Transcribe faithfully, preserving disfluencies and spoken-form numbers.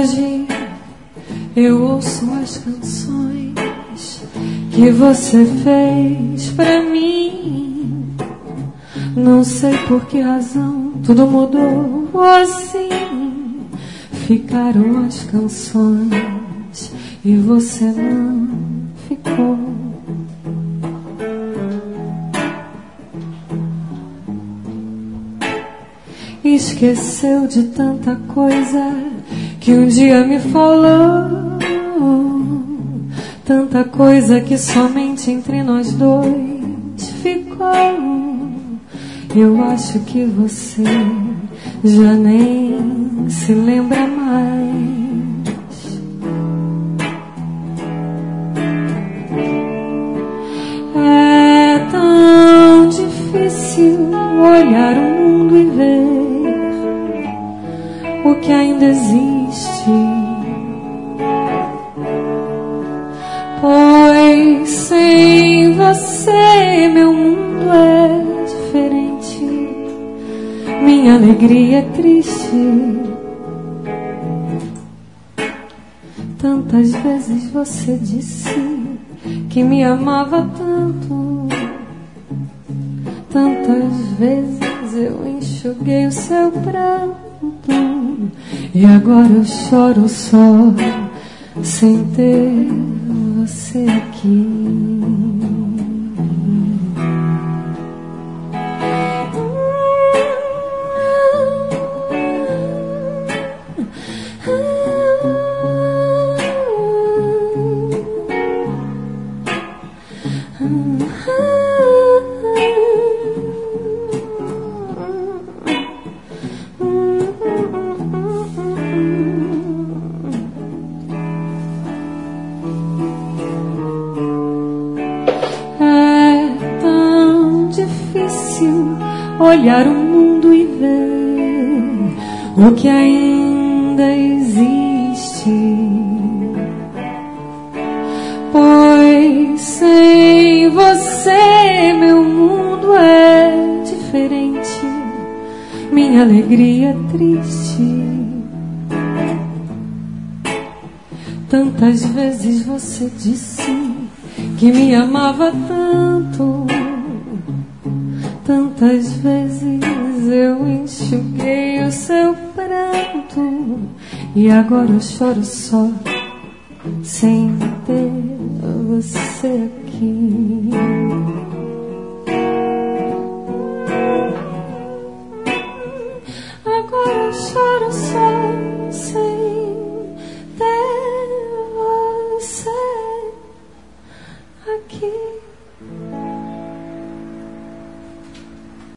hoje eu ouço as canções que você fez pra mim. Não sei por que razão tudo mudou assim. Ficaram as canções e você não ficou. Esqueceu de tanta coisa que um dia me falou, tanta coisa que somente entre nós dois ficou. Eu acho que você já nem se lembra mais. É tão difícil olhar o mundo e ver o que ainda existe, pois sem você meu mundo é diferente, minha alegria é triste. Tantas vezes você disse que me amava tanto, tantas vezes eu enxuguei o seu pranto, e agora eu choro só sem ter você aqui. Olhar o mundo e ver o que ainda existe, pois sem você meu mundo é diferente, minha alegria é triste. Tantas vezes você disse que me amava tanto, tantas vezes eu enxuguei o seu pranto, e agora eu choro só sem ter você aqui. Agora eu choro só sem ter você aqui.